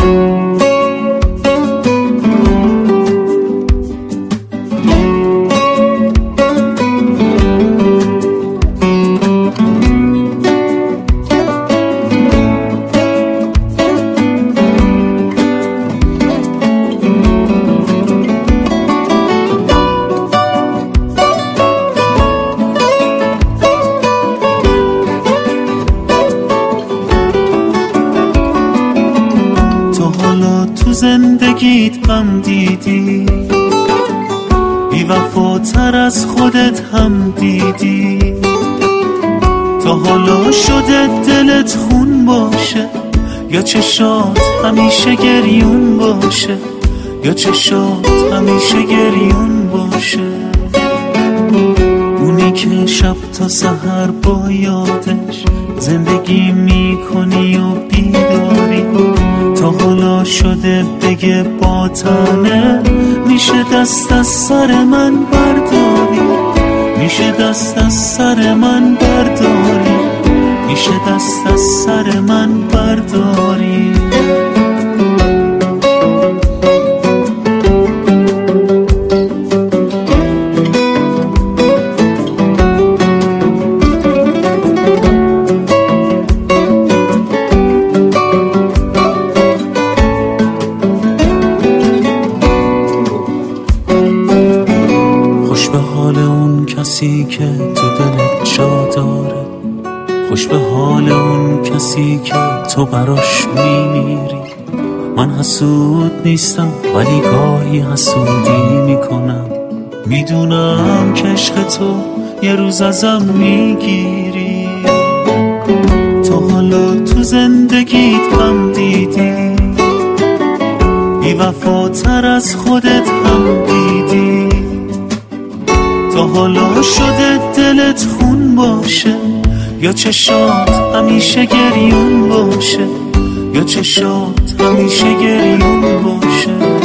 زندگیت غم دیدی، بی وفاتر از خودت هم دیدی. تا حالا شده دلت خون باشه، یا چشات همیشه گریون باشه، یا چشات همیشه گریون باشه. اونی که شب تا سحر با یادش زندگی میکنی و بیداری. تا حالا شده بگه با تنه، میشه دست از سر من برداری، میشه دست از سر من برداری، میشه دست از سر من برداری. کسی که تو دلت جا داره، خوش به حال اون کسی که تو براش میمیری. من حسود نیستم ولی گاهی حسودی میکنم، میدونم که عشق تو یه روز ازم میگیری. تا حالا تو زندگیت غم دیدی، بی وفاتر از خودت هم دیدی. تا حالا شده دلت خون باشه، یا چشات همیشه گریون باشه، یا چشات همیشه گریون باشه.